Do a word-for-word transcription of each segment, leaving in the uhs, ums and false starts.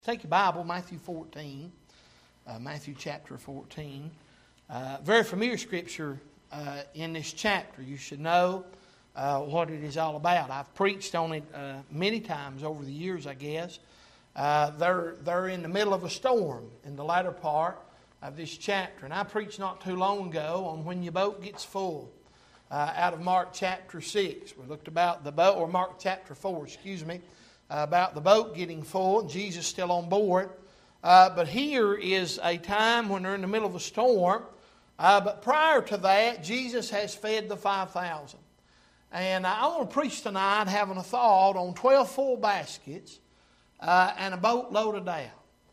Take your Bible, Matthew fourteen, uh, Matthew chapter fourteen. Uh, very familiar scripture uh, in this chapter. You should know uh, what it is all about. I've preached on it uh, many times over the years, I guess. Uh, they're, they're in the middle of a storm in the latter part of this chapter. And I preached not too long ago on when your boat gets full uh, out of Mark chapter six. We looked about the boat, or Mark chapter four, excuse me. About the boat getting full and Jesus still on board. Uh, but here is a time when they're in the middle of a storm. Uh, but prior to that, Jesus has fed the five thousand. And I want to preach tonight having a thought on twelve full baskets uh, and a boat loaded out.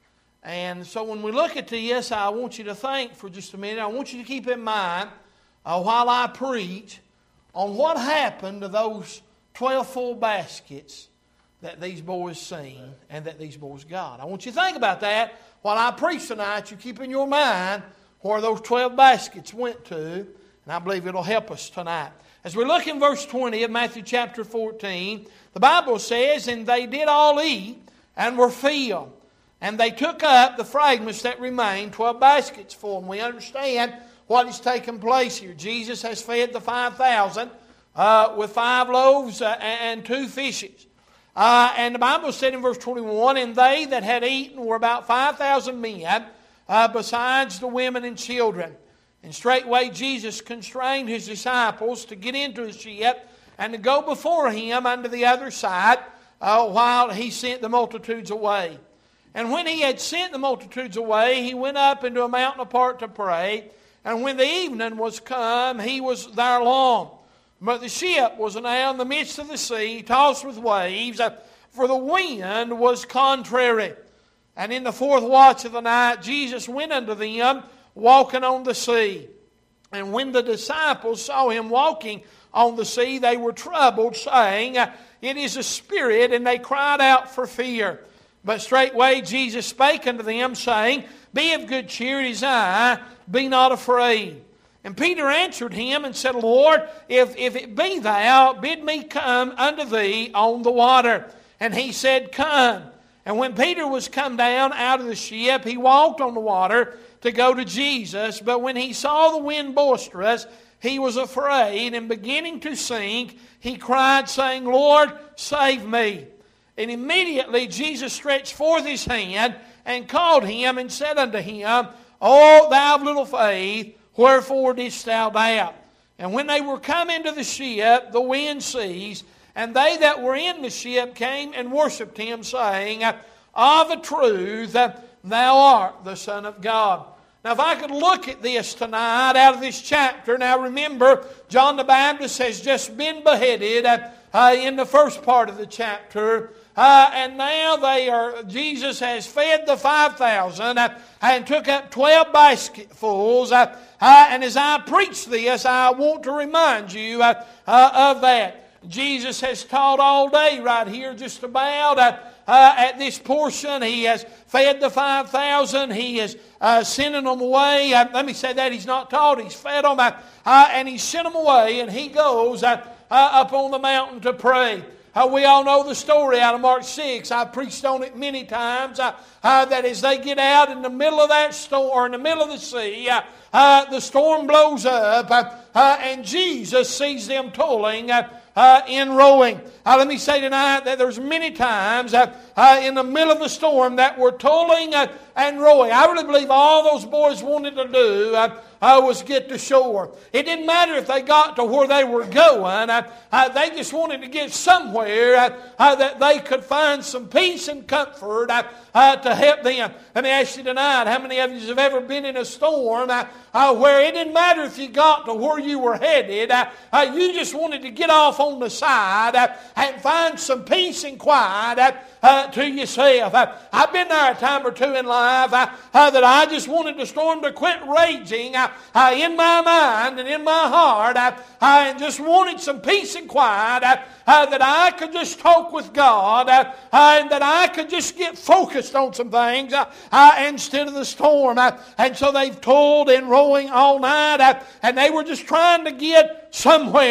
And so when we look at this, I want you to think for just a minute. I want you to keep in mind uh, while I preach on what happened to those twelve full baskets that these boys seen and that these boys got. I want you to think about that while I preach tonight. You keep in your mind where those twelve baskets went to, and I believe it'll help us tonight. As we look in verse twenty of Matthew chapter fourteen, the Bible says, "And they did all eat and were filled, and they took up the fragments that remained, twelve baskets full." And we understand what is taking place here. Jesus has fed the five thousand uh, with five loaves uh, and two fishes. Uh, and the Bible said in verse twenty-one, "And they that had eaten were about five thousand men, uh, besides the women and children. And straightway Jesus constrained his disciples to get into the ship and to go before him unto the other side, uh, while he sent the multitudes away. And when he had sent the multitudes away, he went up into a mountain apart to pray. And when the evening was come, he was there alone. But the ship was now in the midst of the sea, tossed with waves, for the wind was contrary. And in the fourth watch of the night, Jesus went unto them, walking on the sea. And when the disciples saw him walking on the sea, they were troubled, saying, It is a spirit, and they cried out for fear. But straightway Jesus spake unto them, saying, Be of good cheer, it is I, be not afraid. And Peter answered him and said, Lord, if, if it be thou, bid me come unto thee on the water. And he said, Come. And when Peter was come down out of the ship, he walked on the water to go to Jesus. But when he saw the wind boisterous, he was afraid, and beginning to sink, he cried, saying, Lord, save me. And immediately Jesus stretched forth his hand and called him and said unto him, O thou of little faith, wherefore didst thou doubt? And when they were come into the ship, the wind ceased, and they that were in the ship came and worshipped him, saying, Of a truth, thou art the Son of God. Now, if I could look at this tonight out of this chapter, now remember, John the Baptist has just been beheaded uh, in the first part of the chapter. Uh, and now they are. Jesus has fed the five thousand uh, and took up twelve basketfuls. Uh, uh, and as I preach this, I want to remind you uh, uh, of that. Jesus has taught all day right here just about uh, uh, at this portion. He has fed the five thousand. He is uh, sending them away. Uh, let me say that. He's not taught. He's fed them. Uh, uh, and He's sent them away. And He goes uh, uh, up on the mountain to pray. Uh, we all know the story out of Mark six. I've preached on it many times. Uh, uh, that as they get out in the middle of that storm, or in the middle of the sea, uh, uh, the storm blows up, uh, uh, and Jesus sees them toiling uh, uh, in rowing. Uh, let me say tonight that there's many times uh, uh, in the middle of the storm that we're toiling uh, and rowing. I really believe all those boys wanted to do uh, uh, was get to shore. It didn't matter if they got to where they were going. Uh, uh, they just wanted to get somewhere uh, uh, that they could find some peace and comfort uh, uh, to help them. Let me ask you tonight, how many of you have ever been in a storm uh, uh, where it didn't matter if you got to where you were headed. Uh, uh, you just wanted to get off on the side uh, and find some peace and quiet uh, uh, to yourself. Uh, I've been there a time or two in life uh, uh, that I just wanted the storm to quit raging uh, uh, in my mind and in my heart. Uh, I just wanted some peace and quiet uh, uh, that I could just talk with God uh, uh, and that I could just get focused on some things uh, uh, instead of the storm. Uh, and so they've toiled and rowing all night uh, and they were just trying to get somewhere.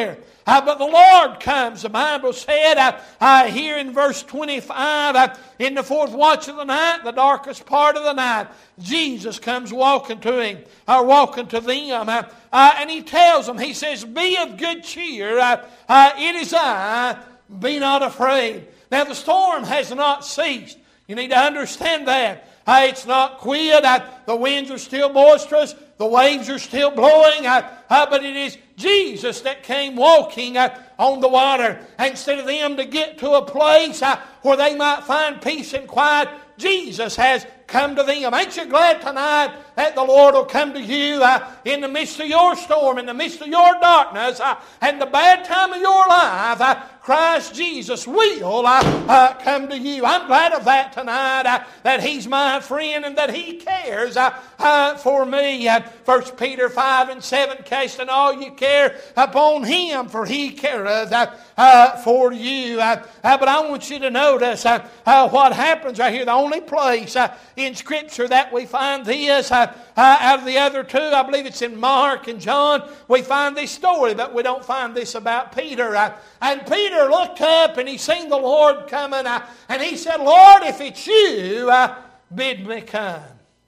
Uh, but the Lord comes. The Bible said uh, uh, here in verse twenty-five, uh, in the fourth watch of the night, the darkest part of the night, Jesus comes walking to him, or walking to them. Uh, uh, and He tells them, He says, be of good cheer. Uh, uh, it is I. Be not afraid. Now the storm has not ceased. You need to understand that. Uh, it's not quit. Uh, the winds are still boisterous. The waves are still blowing. Uh, uh, but it is Jesus that came walking uh, on the water. Instead of them to get to a place uh, where they might find peace and quiet, Jesus has come to them. Ain't you glad tonight that the Lord will come to you uh, in the midst of your storm, in the midst of your darkness, uh, and the bad time of your life? Uh, Christ Jesus will uh, uh, come to you. I'm glad of that tonight, uh, that He's my friend and that He cares uh, uh, for me. Uh, First Peter five and seven, casting all you care upon Him, for He careth uh, uh, for you. Uh, uh, but I want you to notice uh, uh, what happens right here. The only place uh, in Scripture that we find this, uh, uh, out of the other two, I believe it's in Mark and John, we find this story, but we don't find this about Peter. Uh, and Peter looked up and he seen the Lord coming, uh, and he said, Lord, if it's you, uh, bid me come.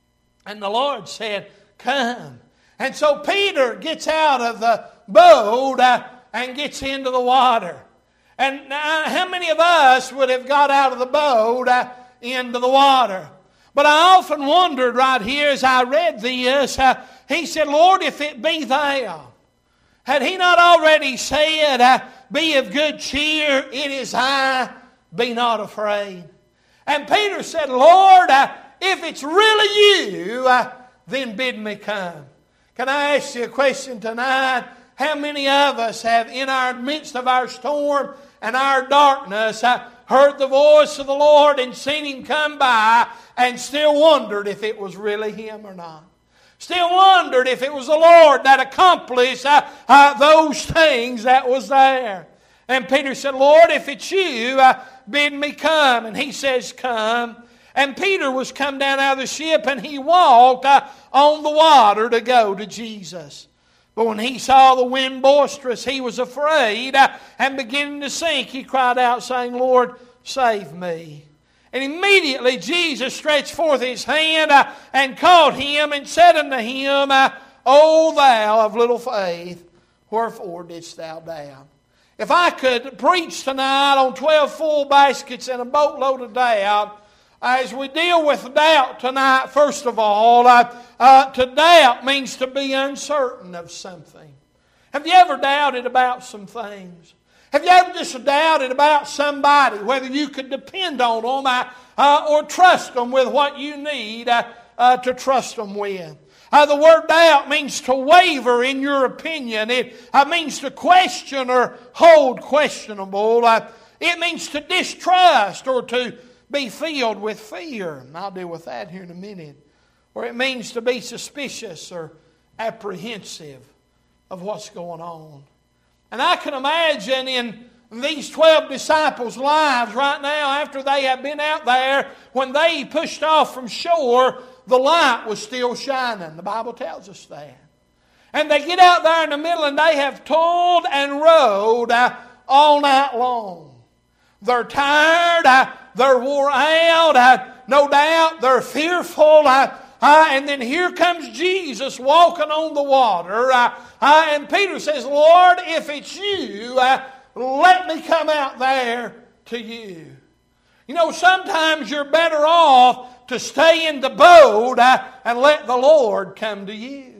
And the Lord said, come. And so Peter gets out of the boat uh, and gets into the water. And now, how many of us would have got out of the boat uh, into the water? But I often wondered right here as I read this, uh, he said, Lord, if it be thou. Had he not already said, uh, be of good cheer, it is I, be not afraid. And Peter said, Lord, uh, if it's really you, uh, then bid me come. Can I ask you a question tonight? How many of us have in our midst of our storm and our darkness uh, heard the voice of the Lord and seen Him come by and still wondered if it was really Him or not? Still wondered if it was the Lord that accomplished uh, uh, those things that was there. And Peter said, Lord, if it's you, uh, bid me come. And He says, come. And Peter was come down out of the ship and he walked uh, on the water to go to Jesus. But when he saw the wind boisterous, he was afraid, uh, and beginning to sink, he cried out, saying, Lord, save me. And immediately Jesus stretched forth His hand uh, and caught him and said unto him, uh, O thou of little faith, wherefore didst thou doubt? If I could preach tonight on twelve full baskets and a boatload of doubt, as we deal with doubt tonight, first of all, uh, uh, to doubt means to be uncertain of something. Have you ever doubted about some things? Have you ever just doubted about somebody, whether you could depend on them uh, uh, or trust them with what you need uh, uh, to trust them with? Uh, the word doubt means to waver in your opinion. It uh, means to question or hold questionable. Uh, it means to distrust or to be filled with fear. And I'll deal with that here in a minute. Or it means to be suspicious or apprehensive of what's going on. And I can imagine in these twelve disciples' lives right now, after they have been out there, when they pushed off from shore, the light was still shining. The Bible tells us that. And they get out there in the middle and they have toiled and rowed uh, all night long. They're tired. Uh, they're wore out. Uh, no doubt they're fearful. Uh, uh, and then here comes Jesus walking on the water. Uh, uh, and Peter says, Lord, if it's you, uh, let me come out there to you. You know, sometimes you're better off to stay in the boat uh, and let the Lord come to you.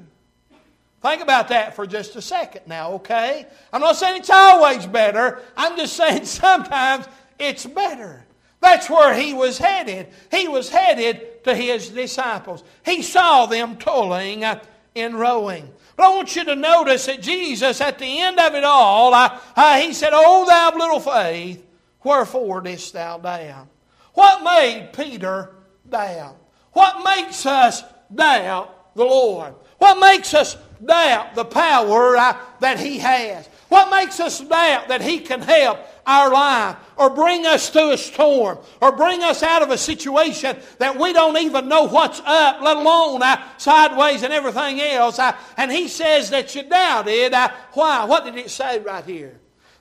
Think about that for just a second now, okay? I'm not saying it's always better. I'm just saying sometimes it's better. That's where he was headed. He was headed to his disciples. He saw them toiling uh, in rowing. But I want you to notice that Jesus, at the end of it all, uh, uh, He said, O thou of little faith, wherefore didst thou doubt? What made Peter doubt? What makes us doubt the Lord? What makes us doubt the power uh, that He has? What makes us doubt that He can help our life or bring us through a storm or bring us out of a situation that we don't even know what's up, let alone uh, sideways and everything else? Uh, and He says that you doubted. Uh, why? What did it say right here?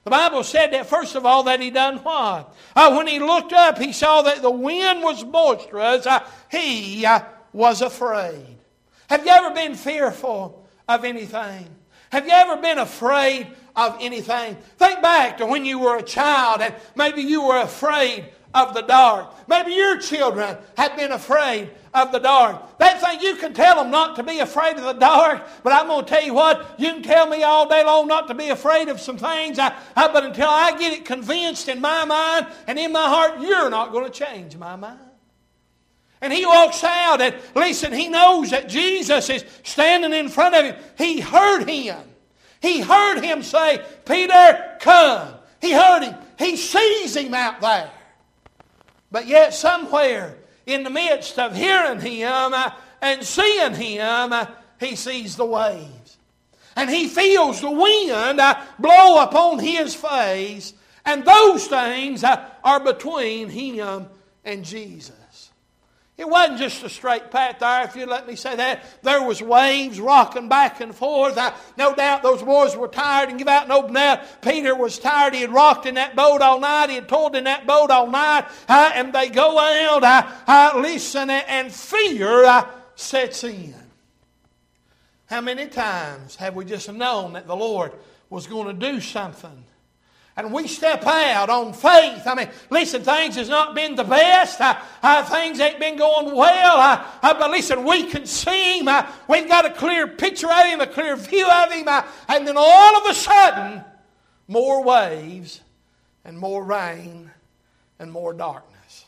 The Bible said that, first of all, that he done what? Uh, when he looked up, he saw that the wind was boisterous. Uh, he uh, was afraid. Have you ever been fearful of anything? Have you ever been afraid of anything? Think back to when you were a child and maybe you were afraid of the dark. Maybe your children have been afraid of the dark. That thing, you can tell them not to be afraid of the dark, but I'm going to tell you what, you can tell me all day long not to be afraid of some things, I, I, but until I get it convinced in my mind and in my heart, you're not going to change my mind. And he walks out and listen, he knows that Jesus is standing in front of him. He heard him. He heard him say, Peter, come. He heard him. He sees him out there. But yet somewhere in the midst of hearing him uh, and seeing him, uh, he sees the waves. And he feels the wind uh, blow upon his face. And those things uh, are between him and Jesus. It wasn't just a straight path there, if you'd let me say that. There was waves rocking back and forth. Uh, no doubt those boys were tired and give out and open out. Peter was tired. He had rocked in that boat all night. He had toiled in that boat all night. Uh, and they go out, uh, uh, listen, and fear uh, sets in. How many times have we just known that the Lord was going to do something? And we step out on faith. I mean, listen, things has not been the best. Uh, uh, things ain't been going well. Uh, uh, but listen, we can see Him. Uh, we've got a clear picture of Him, a clear view of Him. Uh, and then all of a sudden, more waves and more rain and more darkness.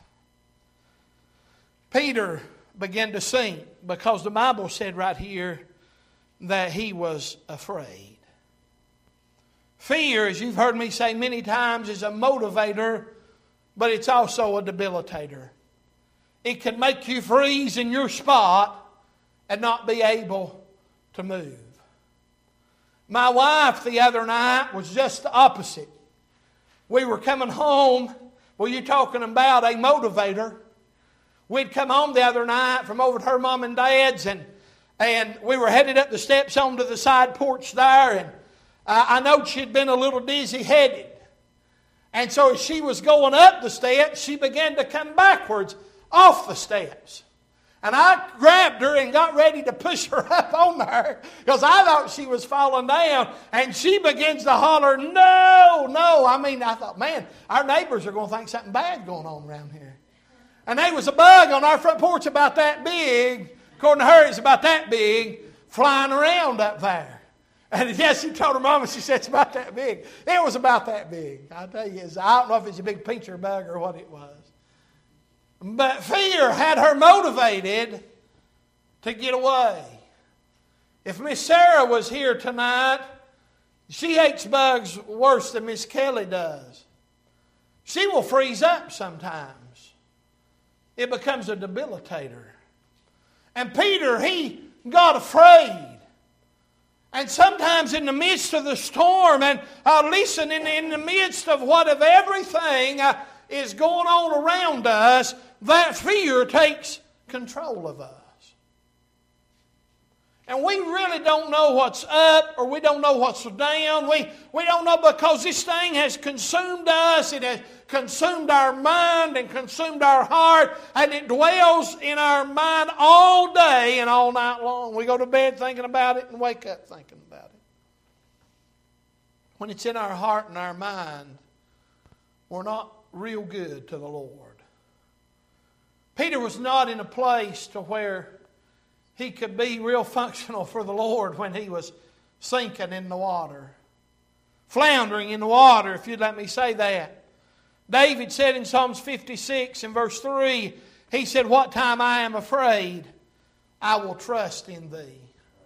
Peter began to sink because the Bible said right here that he was afraid. Fear, as you've heard me say many times, is a motivator, but it's also a debilitator. It can make you freeze in your spot and not be able to move. My wife the other night was just the opposite. We were coming home. Well, you're talking about a motivator. We'd come home the other night from over to her mom and dad's, and, and we were headed up the steps onto the side porch there, and I know she'd been a little dizzy-headed. And so as she was going up the steps, she began to come backwards off the steps. And I grabbed her and got ready to push her up on there because I thought she was falling down. And she begins to holler, no, no. I mean, I thought, man, our neighbors are going to think something bad going on around here. And there was a bug on our front porch about that big. According to her, it's about that big, flying around up there. And yes, she told her mama, she said, it's about that big. It was about that big. I'll tell you, I don't know if it's a big pincher bug or what it was. But fear had her motivated to get away. If Miss Sarah was here tonight, she hates bugs worse than Miss Kelly does. She will freeze up sometimes. It becomes a debilitator. And Peter, he got afraid. And sometimes in the midst of the storm, and uh, listen, in, in the midst of what of everything uh, is going on around us, that fear takes control of us. And we really don't know what's up or we don't know what's down. We, we don't know because this thing has consumed us. It has consumed our mind and consumed our heart. And it dwells in our mind all day and all night long. We go to bed thinking about it and wake up thinking about it. When it's in our heart and our mind, we're not real good to the Lord. Peter was not in a place to where he could be real functional for the Lord when he was sinking in the water. Floundering in the water, if you'd let me say that. David said in Psalms fifty-six in verse three, he said, what time I am afraid, I will trust in thee.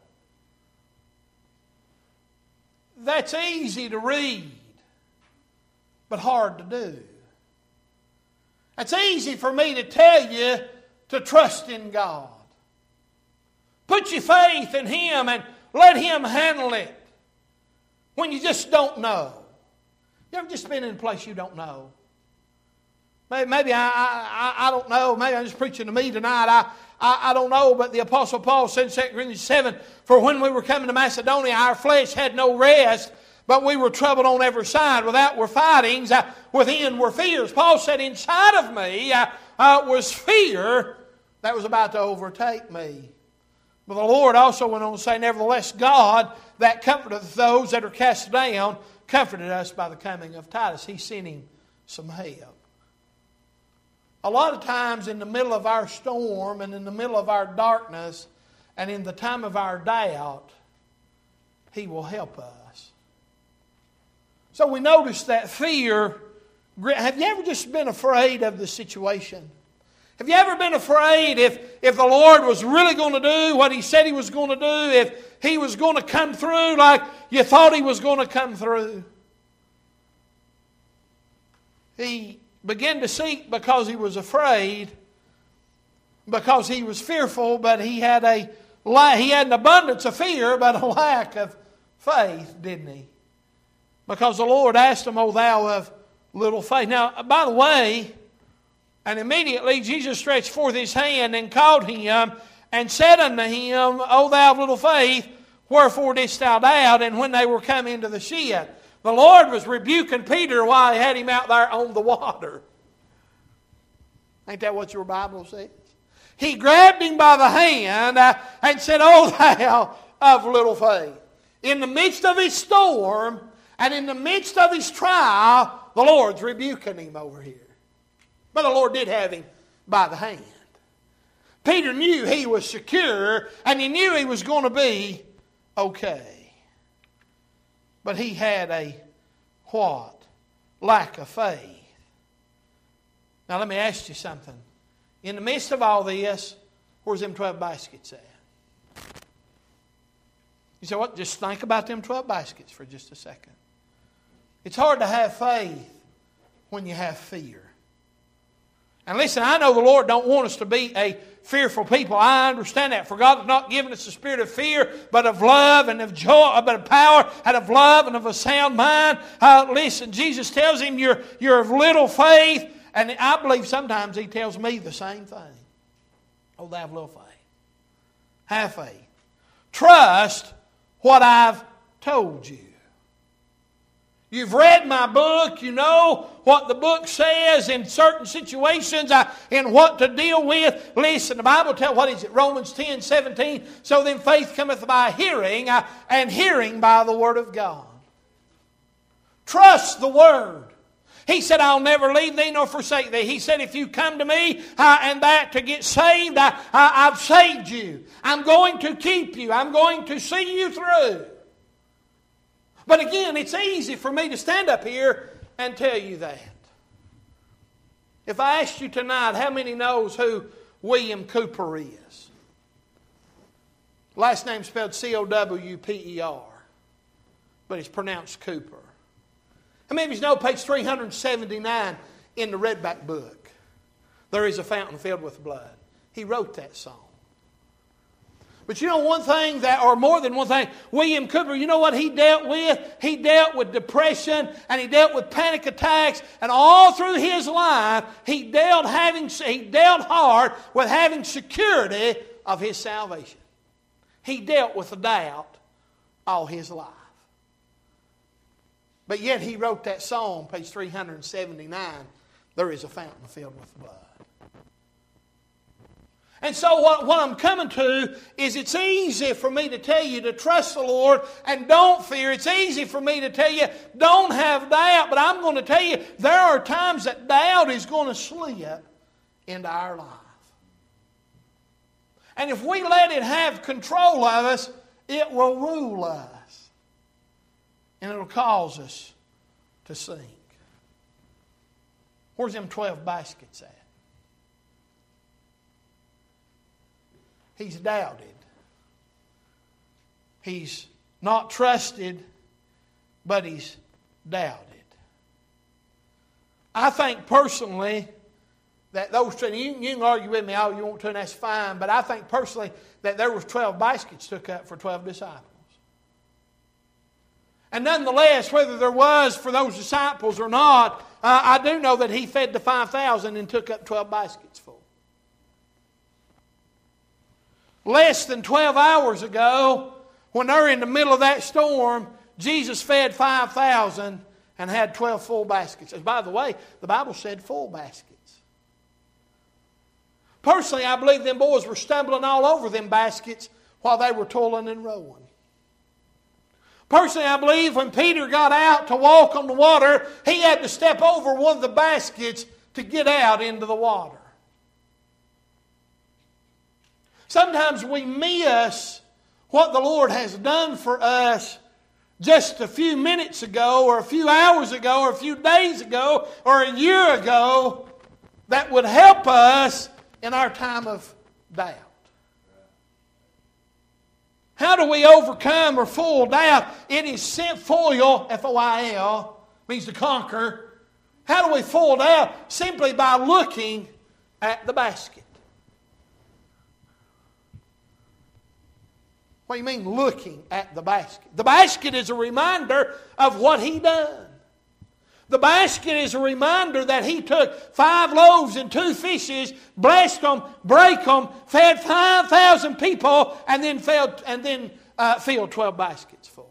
That's easy to read, but hard to do. It's easy for me to tell you to trust in God. Put your faith in Him and let Him handle it when you just don't know. You ever just been in a place you don't know? Maybe, maybe I, I, I don't know. Maybe I'm just preaching to me tonight. I, I, I don't know, but the Apostle Paul said in Second Corinthians seven, for when we were coming to Macedonia, our flesh had no rest, But we were troubled on every side. Without were fightings, uh, within were fears. Paul said, inside of me uh, uh, was fear that was about to overtake me. But the Lord also went on to say, nevertheless, God that comforteth those that are cast down, comforted us by the coming of Titus. He sent him some help. A lot of times in the middle of our storm and in the middle of our darkness and in the time of our doubt, He will help us. So we notice that fear. Have you ever just been afraid of the situation? Have you ever been afraid if, if the Lord was really going to do what He said He was going to do? If He was going to come through like you thought He was going to come through? He began to seek because he was afraid, because he was fearful, but he had a he had an abundance of fear, but a lack of faith, didn't he? Because the Lord asked him, O thou of little faith. Now, by the way, and immediately Jesus stretched forth His hand and called him and said unto him, O thou of little faith, wherefore didst thou doubt? And when they were come into the ship, the Lord was rebuking Peter while He had him out there on the water. Ain't that what your Bible says? He grabbed him by the hand uh, and said, O thou of little faith. In the midst of his storm and in the midst of his trial, the Lord's rebuking him over here. But the Lord did have him by the hand. Peter knew he was secure and he knew he was going to be okay. But he had a what? Lack of faith. Now let me ask you something. In the midst of all this, where's them twelve baskets at? You say, what? Just think about them twelve baskets for just a second. It's hard to have faith when you have fear. And listen, I know the Lord don't want us to be a fearful people. I understand that. For God has not given us a spirit of fear, but of love and of joy, but of power and of love and of a sound mind. Uh, listen, Jesus tells him, you're, you're of little faith. And I believe sometimes He tells me the same thing. Oh, thou of little faith. Have faith. Trust what I've told you. You've read my book. You know what the book says in certain situations uh, and what to deal with. Listen, the Bible tells, what is it? Romans ten seventeen. So then faith cometh by hearing, uh, and hearing by the Word of God. Trust the Word. He said, I'll never leave thee nor forsake thee. He said, if you come to me uh, and that to get saved, I, I, I've saved you. I'm going to keep you. I'm going to see you through. But again, it's easy for me to stand up here and tell you that. If I asked you tonight, how many knows who William Cowper is? Last name spelled C O W P E R. But it's pronounced Cooper. How many of you know page three seventy-nine in the Redback book? There is a fountain filled with blood. He wrote that song. But you know one thing, that, or more than one thing, William Cowper, you know what he dealt with? He dealt with depression and he dealt with panic attacks, and all through his life he dealt having he dealt hard with having security of his salvation. He dealt with the doubt all his life. But yet he wrote that song, page three seventy-nine, there is a fountain filled with blood. And so what, what I'm coming to is it's easy for me to tell you to trust the Lord and don't fear. It's easy for me to tell you don't have doubt. But I'm going to tell you there are times that doubt is going to slip into our life. And if we let it have control of us, it will rule us. And it will cause us to sink. Where's them twelve baskets at? He's doubted. He's not trusted, but he's doubted. I think personally that those two, you, you can argue with me all you want to, and that's fine, but I think personally that there was twelve baskets took up for twelve disciples. And nonetheless, whether there was for those disciples or not, uh, I do know that he fed the five thousand and took up twelve baskets full. Less than twelve hours ago, when they're in the middle of that storm, Jesus fed five thousand and had twelve full baskets. And by the way, the Bible said full baskets. Personally, I believe them boys were stumbling all over them baskets while they were toiling and rowing. Personally, I believe when Peter got out to walk on the water, he had to step over one of the baskets to get out into the water. Sometimes we miss what the Lord has done for us just a few minutes ago, or a few hours ago, or a few days ago, or a year ago, that would help us in our time of doubt. How do we overcome or foil doubt? It is foil, F O I L, means to conquer. How do we foil doubt? Simply by looking at the basket. What do you mean looking at the basket? The basket is a reminder of what He done. The basket is a reminder that He took five loaves and two fishes, blessed them, break them, fed five thousand people, and then filled, and then uh, filled twelve baskets full.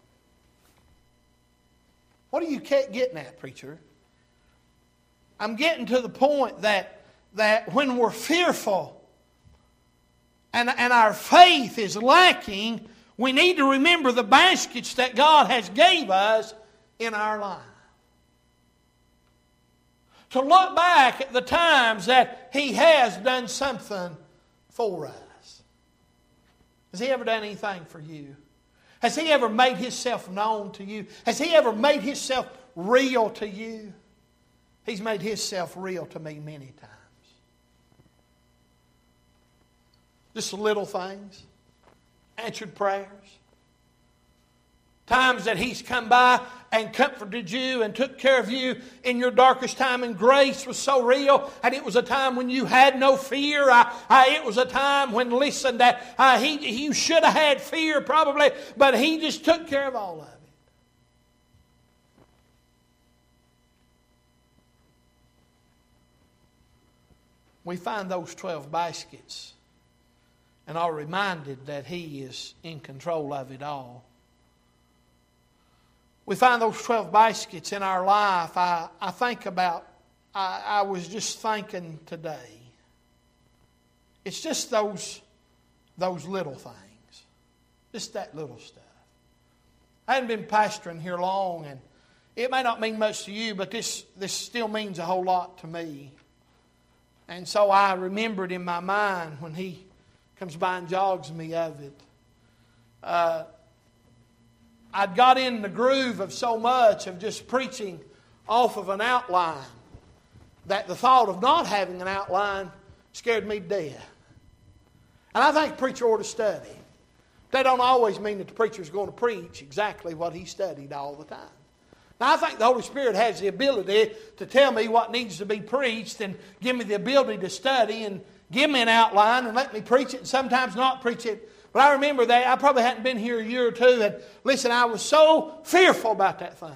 What are you getting at, preacher? I'm getting to the point that, that when we're fearful and, and our faith is lacking, we need to remember the baskets that God has gave us in our life. To look back at the times that He has done something for us. Has He ever done anything for you? Has He ever made Himself known to you? Has He ever made Himself real to you? He's made Himself real to me many times. Just little things. Answered prayers. Times that He's come by and comforted you and took care of you in your darkest time. And grace was so real. And it was a time when you had no fear. I, I, it was a time when, listen, that uh, he, you should have had fear probably. But He just took care of all of it. We find those twelve baskets and are reminded that He is in control of it all. We find those twelve baskets in our life. I, I think about, I, I was just thinking today. It's just those, those little things. Just that little stuff. I hadn't been pastoring here long, and it may not mean much to you, but this, this still means a whole lot to me. And so I remembered in my mind when He comes by and jogs me of it. Uh, I'd got in the groove of so much of just preaching off of an outline that the thought of not having an outline scared me to death. And I think a preacher ought to study. That don't always mean that the preacher's going to preach exactly what he studied all the time. Now, I think the Holy Spirit has the ability to tell me what needs to be preached and give me the ability to study and give me an outline and let me preach it and sometimes not preach it. But I remember that I probably hadn't been here a year or two, and listen, I was so fearful about that thing.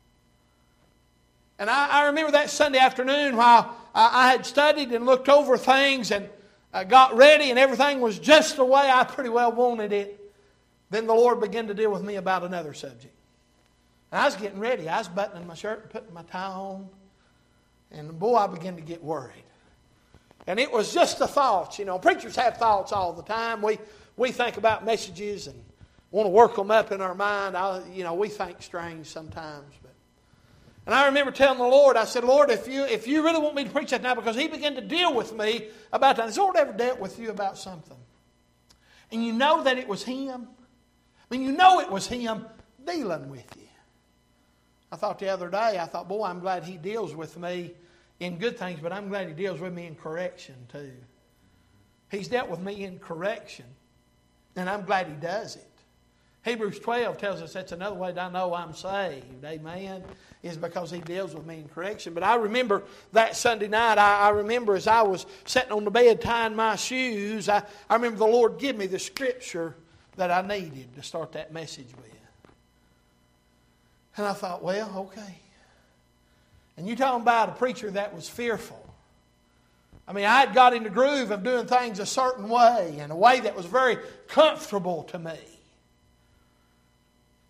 And I, I remember that Sunday afternoon while I, I had studied and looked over things and I got ready and everything was just the way I pretty well wanted it. Then the Lord began to deal with me about another subject. And I was getting ready. I was buttoning my shirt and putting my tie on. And boy, I began to get worried. And it was just a thought. You know, preachers have thoughts all the time. We we think about messages and want to work them up in our mind. I, you know, we think strange sometimes. But and I remember telling the Lord, I said, Lord, if you if you really want me to preach that now, because He began to deal with me about that. Has the Lord ever dealt with you about something? And you know that it was Him? I mean, you know it was Him dealing with you. I thought the other day, I thought, boy, I'm glad He deals with me in good things, but I'm glad He deals with me in correction too. He's dealt with me in correction, and I'm glad He does it. Hebrews twelve tells us that's another way that I know I'm saved, amen, is because He deals with me in correction. But I remember that Sunday night, I, I remember as I was sitting on the bed tying my shoes, I, I remember the Lord give me the scripture that I needed to start that message with. And I thought, well, okay. And you talking about a preacher that was fearful. I mean, I had got in the groove of doing things a certain way, in a way that was very comfortable to me.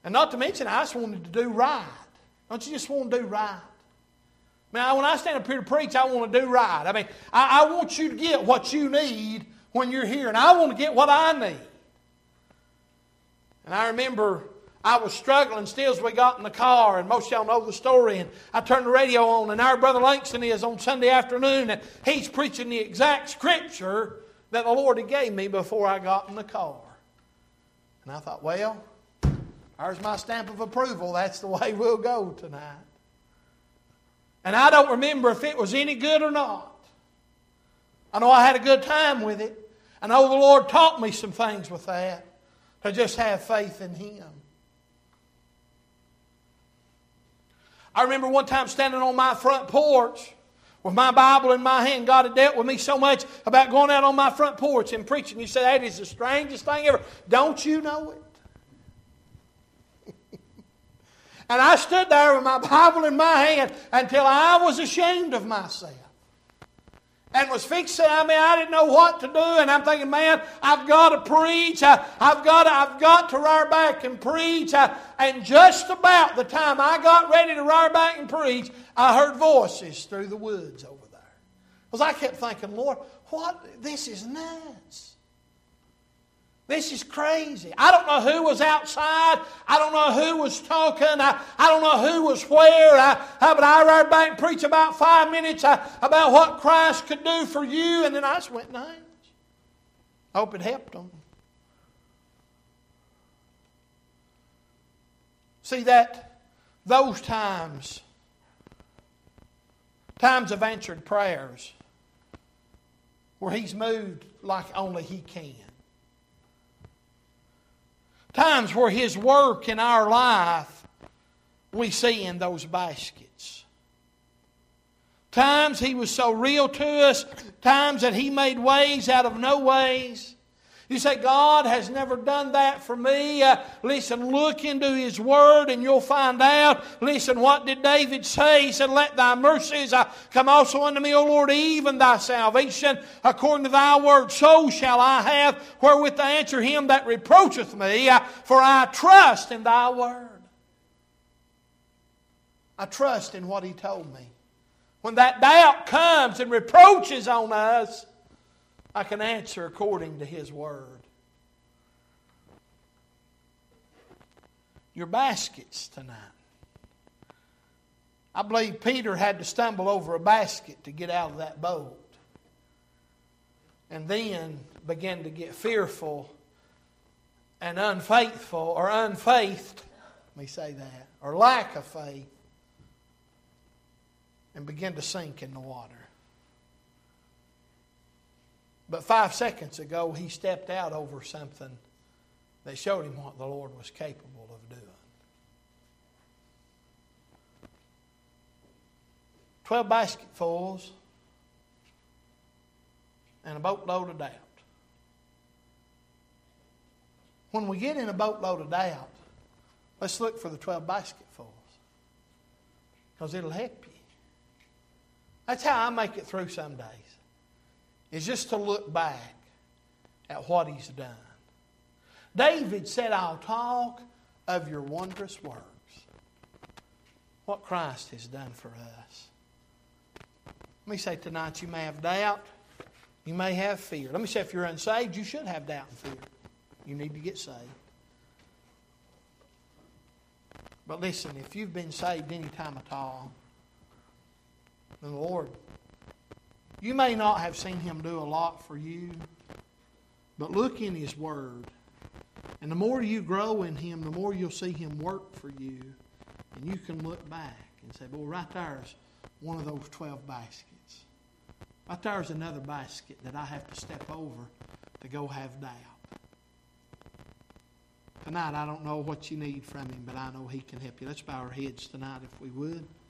And not to mention, I just wanted to do right. Don't you just want to do right? I mean, when I stand up here to preach, I want to do right. I mean, I, I want you to get what you need when you're here, and I want to get what I need. And I remember I was struggling still as we got in the car, and most of y'all know the story, and I turned the radio on, and our brother Langston is on Sunday afternoon, and he's preaching the exact scripture that the Lord had gave me before I got in the car. And I thought, well, there's my stamp of approval. That's the way we'll go tonight. And I don't remember if it was any good or not. I know I had a good time with it. I know the Lord taught me some things with that. To just have faith in Him. I remember one time standing on my front porch with my Bible in my hand. God had dealt with me so much about going out on my front porch and preaching. You say, that is the strangest thing ever. Don't you know it? And I stood there with my Bible in my hand until I was ashamed of myself. And was fixing, I mean, I didn't know what to do. And I'm thinking, man, I've got to preach. I, I've got to, I've got to rear back and preach. I, and just about the time I got ready to rear back and preach, I heard voices through the woods over there. Because I kept thinking, Lord, what? This is nuts. This is crazy. I don't know who was outside. I don't know who was talking. I, I don't know who was where. I, I, but I read back and preached about five minutes uh, about what Christ could do for you. And then I just went nuts. I hope it helped them. See that those times, times of answered prayers, where He's moved like only He can. Times where His work in our life we see in those baskets. Times He was so real to us. Times that He made ways out of no ways. You say, God has never done that for me. Uh, listen, look into His Word and you'll find out. Listen, what did David say? He said, let Thy mercies uh, come also unto me, O Lord, even Thy salvation. According to Thy Word, so shall I have wherewith to answer him that reproacheth me. Uh, for I trust in Thy Word. I trust in what He told me. When that doubt comes and reproaches on us, I can answer according to His Word. Your baskets tonight. I believe Peter had to stumble over a basket to get out of that boat. And then began to get fearful and unfaithful, or unfaithed, let me say that, or lack of faith, and begin to sink in the water. But five seconds ago, he stepped out over something that showed him what the Lord was capable of doing. Twelve basketfuls and a boatload of doubt. When we get in a boatload of doubt, let's look for the twelve basketfuls. Because it'll help you. That's how I make it through some days. Is just to look back at what He's done. David said, I'll talk of your wondrous works. What Christ has done for us. Let me say tonight, you may have doubt. You may have fear. Let me say, if you're unsaved, you should have doubt and fear. You need to get saved. But listen, if you've been saved any time at all, then the Lord, you may not have seen Him do a lot for you, but look in His Word. And the more you grow in Him, the more you'll see Him work for you. And you can look back and say, boy, right there's one of those twelve baskets. Right there's another basket that I have to step over to go have doubt. Tonight, I don't know what you need from Him, but I know He can help you. Let's bow our heads tonight if we would.